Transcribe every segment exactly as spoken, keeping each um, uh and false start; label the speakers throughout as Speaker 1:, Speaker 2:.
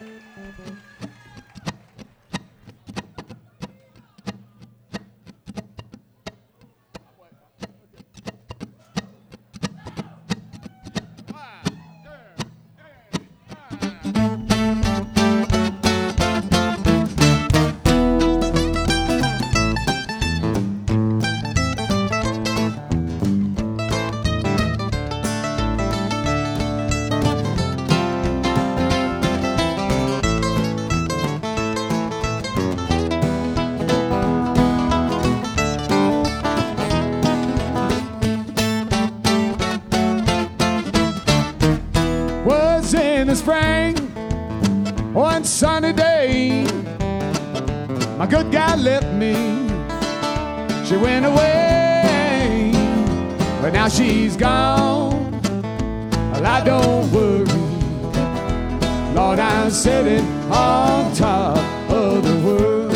Speaker 1: Was in the spring, one sunny day, my good God left me. She went away, but now she's gone. Well, I don't worry, Lord, I'm sitting on top of the world.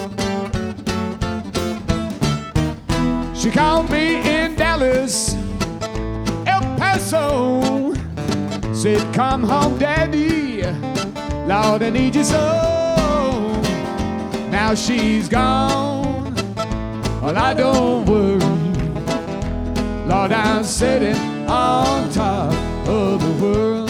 Speaker 1: She called me in Dallas, El Paso, said, come home, Daddy, Lord, I need you so. Now she's gone, well, I don't worry, Lord, I'm sitting on top of the world.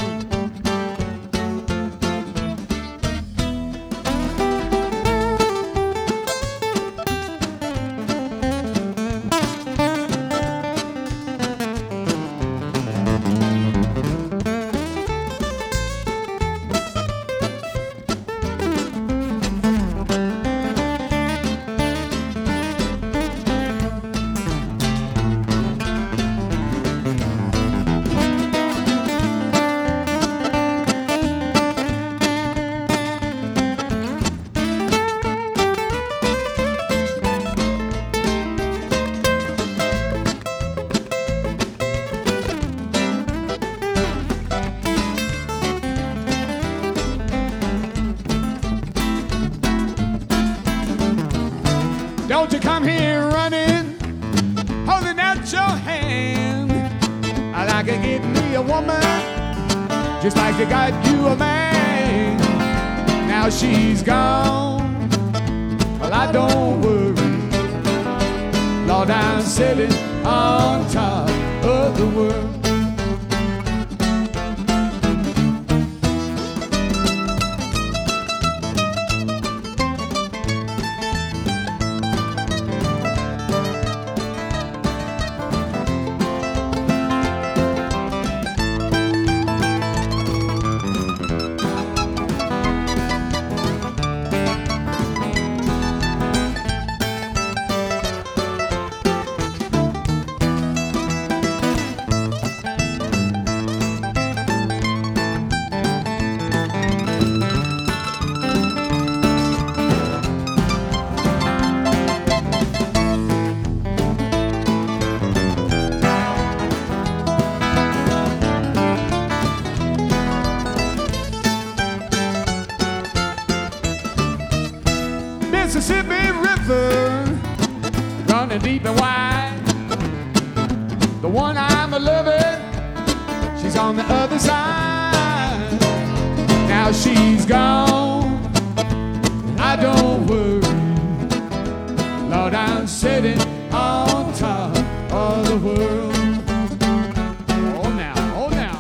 Speaker 1: Don't you come here running, holding out your hand. I like to get me a woman, just like you got you a man. Now she's gone, well, I don't worry, Lord, I'm sitting on top of the world. Mississippi River, running deep and wide. The one I'm a-loving, she's on the other side. Now she's gone, and I don't worry, Lord, I'm sitting on top of the world. Oh now, oh now.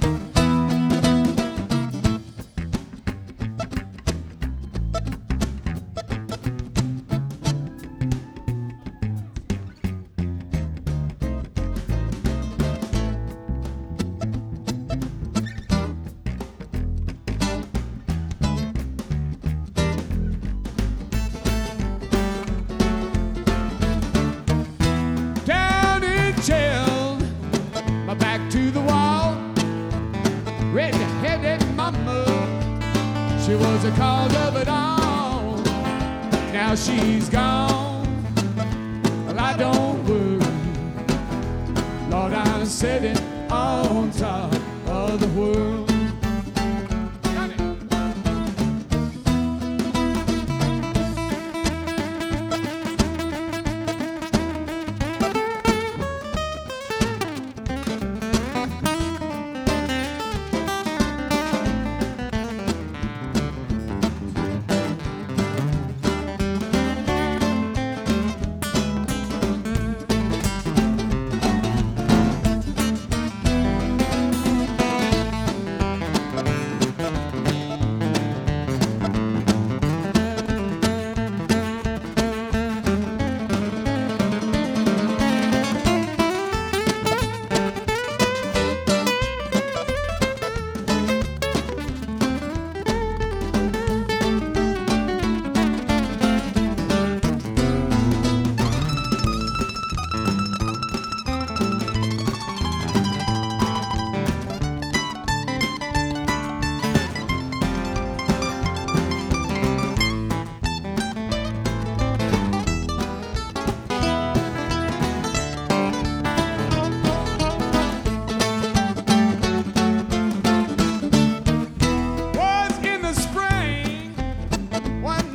Speaker 1: Back to the wall, red-headed mama, she was the cause of it all. Now she's gone, well, I don't worry, Lord, I'm sitting on top of the world.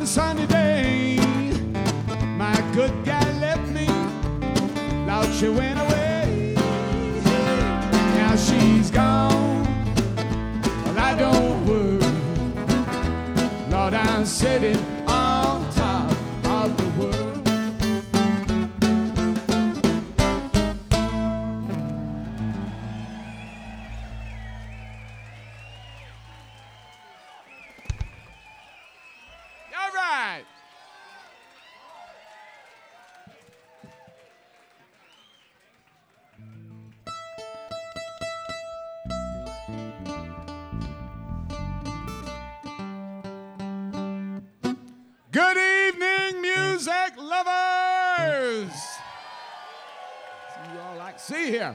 Speaker 1: sunny day, my good guy left me. Lord, she went away. Now she's gone. Well, I don't worry. Lord, I'm sitting on top of the world. All right. Good evening, music lovers. See you all like see here.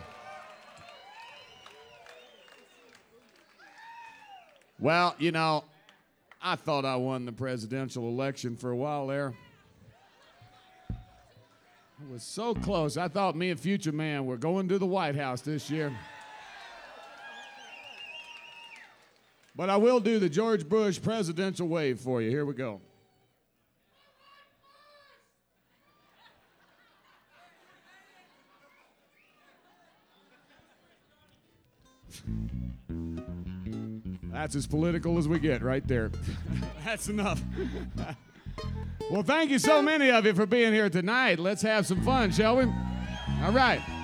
Speaker 1: Well, you know, I thought I won the presidential election for a while there. I was so close. I thought me and Future Man were going to the White House this year. But I will do the George Bush presidential wave for you. Here we go. That's as political as we get right there. That's enough. Well, thank you so many of you for being here tonight. Let's have some fun, shall we? All right.